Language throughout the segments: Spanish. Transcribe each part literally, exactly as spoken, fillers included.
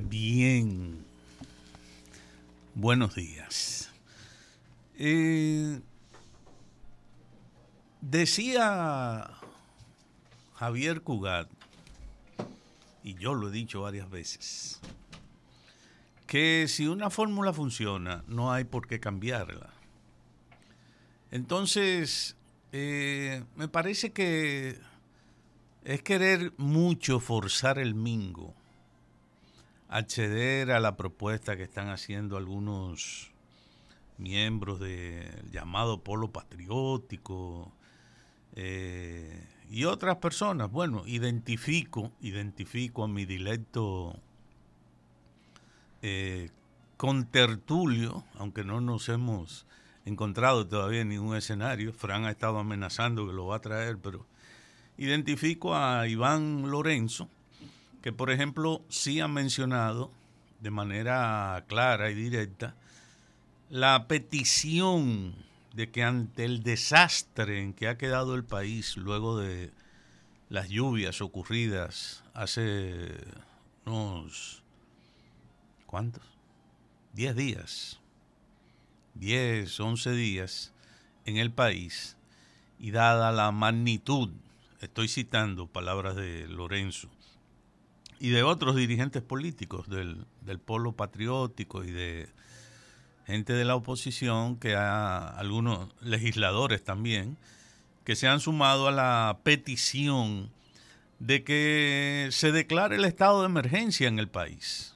Bien, buenos días. Eh, decía Javier Cugat, y yo lo he dicho varias veces, que si una fórmula funciona, no hay por qué cambiarla. Entonces, eh, me parece que es querer mucho forzar el mingo, acceder a la propuesta que están haciendo algunos miembros del llamado polo patriótico eh, y otras personas. Bueno, identifico, identifico a mi dilecto eh, contertulio, aunque no nos hemos encontrado todavía en ningún escenario. Fran ha estado amenazando que lo va a traer, pero identifico a Iván Lorenzo, que por ejemplo sí ha mencionado de manera clara y directa la petición de que ante el desastre en que ha quedado el país luego de las lluvias ocurridas hace unos, ¿cuántos? Diez días, diez, once días en el país, y dada la magnitud, estoy citando palabras de Lorenzo, y de otros dirigentes políticos del, del polo patriótico y de gente de la oposición, que ha, algunos legisladores también, que se han sumado a la petición de que se declare el estado de emergencia en el país.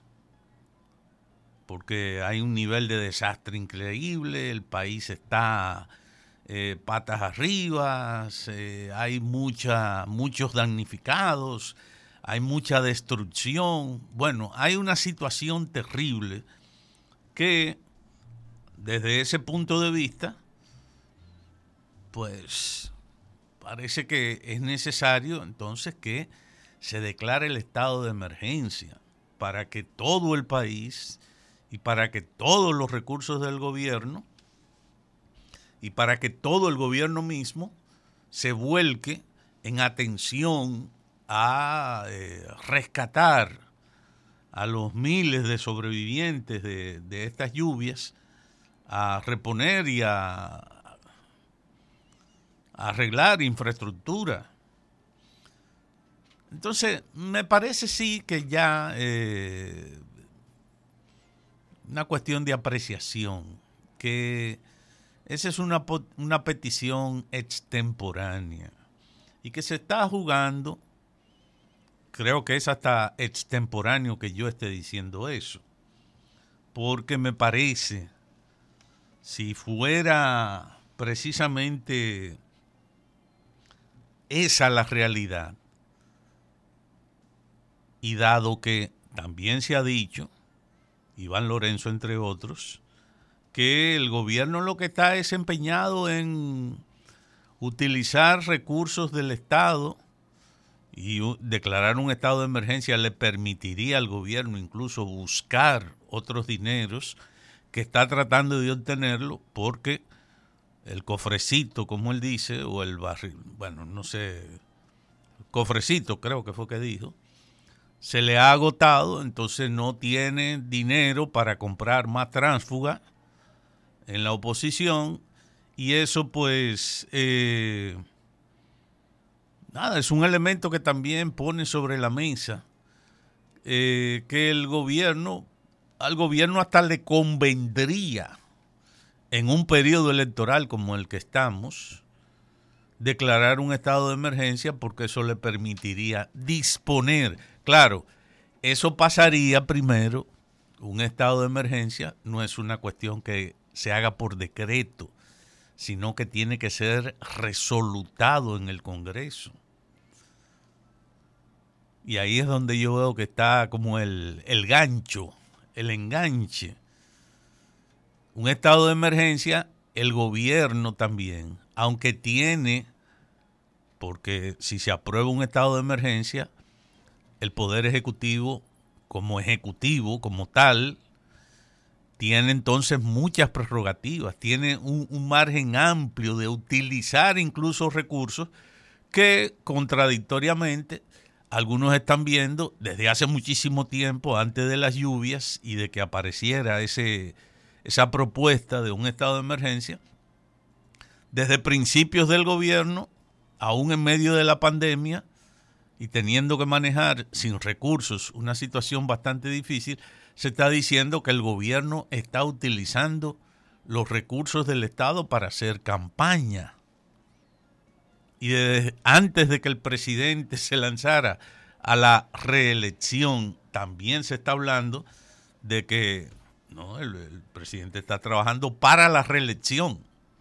Porque hay un nivel de desastre increíble, el país está eh, patas arriba, eh, hay mucha, muchos damnificados, hay mucha destrucción. Bueno, hay una situación terrible que, desde ese punto de vista, pues parece que es necesario entonces que se declare el estado de emergencia para que todo el país y para que todos los recursos del gobierno y para que todo el gobierno mismo se vuelque en atención a eh, rescatar a los miles de sobrevivientes de, de estas lluvias, a reponer y a, a arreglar infraestructura. Entonces, me parece sí que ya eh, una cuestión de apreciación, que esa es una, una petición extemporánea y que se está jugando. Creo que es hasta extemporáneo que yo esté diciendo eso, porque me parece, si fuera precisamente esa la realidad, y dado que también se ha dicho, Iván Lorenzo entre otros, que el gobierno lo que está es empeñado en utilizar recursos del Estado, y declarar un estado de emergencia le permitiría al gobierno incluso buscar otros dineros, que está tratando de obtenerlo, porque el cofrecito, como él dice, o el barril, bueno, no sé, cofrecito creo que fue que dijo, se le ha agotado, entonces no tiene dinero para comprar más tránsfuga en la oposición, y eso pues... Eh, Nada, es un elemento que también pone sobre la mesa eh, que el gobierno, al gobierno hasta le convendría en un periodo electoral como el que estamos, declarar un estado de emergencia, porque eso le permitiría disponer. Claro, eso pasaría primero, un estado de emergencia no es una cuestión que se haga por decreto, sino que tiene que ser resolutado en el Congreso. Y ahí es donde yo veo que está como el, el gancho, el enganche. Un estado de emergencia, el gobierno también, aunque tiene, porque si se aprueba un estado de emergencia, el Poder Ejecutivo, como ejecutivo, como tal, tiene entonces muchas prerrogativas, tiene un, un margen amplio de utilizar incluso recursos que, contradictoriamente, algunos están viendo desde hace muchísimo tiempo, antes de las lluvias y de que apareciera ese, esa propuesta de un estado de emergencia, desde principios del gobierno, aún en medio de la pandemia y teniendo que manejar sin recursos una situación bastante difícil, se está diciendo que el gobierno está utilizando los recursos del Estado para hacer campaña. Y desde antes de que el presidente se lanzara a la reelección, también se está hablando de que no, el, el presidente está trabajando para la reelección.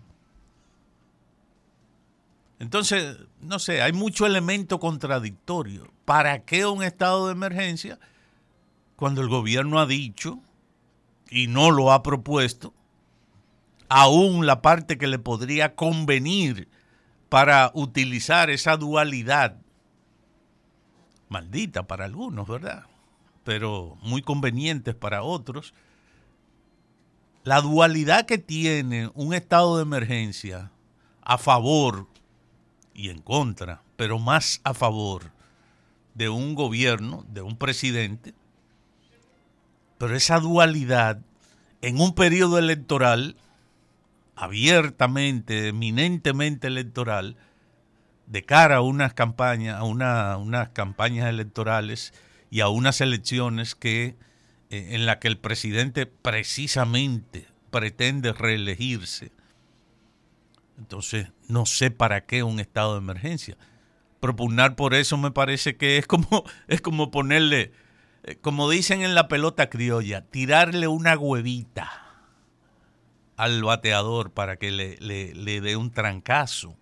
Entonces, no sé, hay mucho elemento contradictorio. ¿Para qué un estado de emergencia cuando el gobierno ha dicho y no lo ha propuesto, aún la parte que le podría convenir para utilizar esa dualidad, maldita para algunos, ¿verdad? Pero muy convenientes para otros, la dualidad que tiene un estado de emergencia a favor y en contra, pero más a favor de un gobierno, de un presidente, pero esa dualidad en un periodo electoral abiertamente, eminentemente electoral, de cara a unas campañas, a una, unas campañas electorales y a unas elecciones que eh, en la que el presidente precisamente pretende reelegirse. Entonces, no sé para qué un estado de emergencia. Propugnar por eso me parece que es como, es como ponerle, eh, como dicen en la pelota criolla, tirarle una huevita al bateador para que le, le, le dé un trancazo.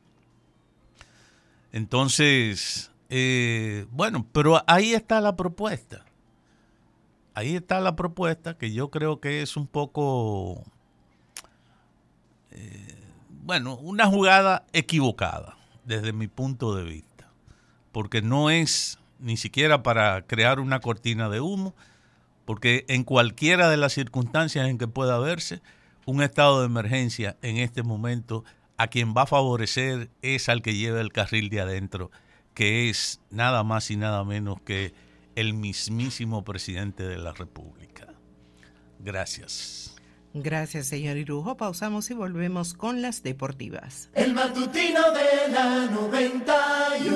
Entonces, eh, bueno, pero ahí está la propuesta. Ahí está la propuesta que yo creo que es un poco, eh, bueno, una jugada equivocada desde mi punto de vista. Porque no es ni siquiera para crear una cortina de humo, porque en cualquiera de las circunstancias en que pueda verse, un estado de emergencia en este momento a quien va a favorecer es al que lleva el carril de adentro, que es nada más y nada menos que el mismísimo presidente de la República. Gracias. Gracias, señor Irujo. Pausamos y volvemos con las deportivas. El matutino de la noventa y uno.